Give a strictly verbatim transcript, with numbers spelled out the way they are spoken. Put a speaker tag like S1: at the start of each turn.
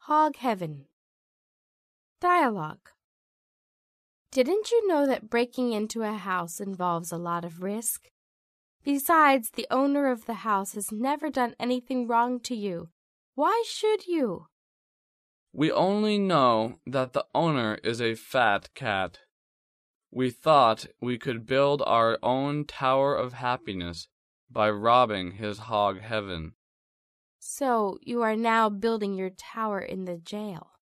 S1: Hog Heaven. Dialogue. Didn't you know that breaking into a house involves a lot of risk? Besides, the owner of the house has never done anything wrong to you. Why should you?
S2: We only know that the owner is a fat cat. We thought we could build our own Tower of Happiness by robbing his hog heaven.
S1: So you are now building your tower in the jail.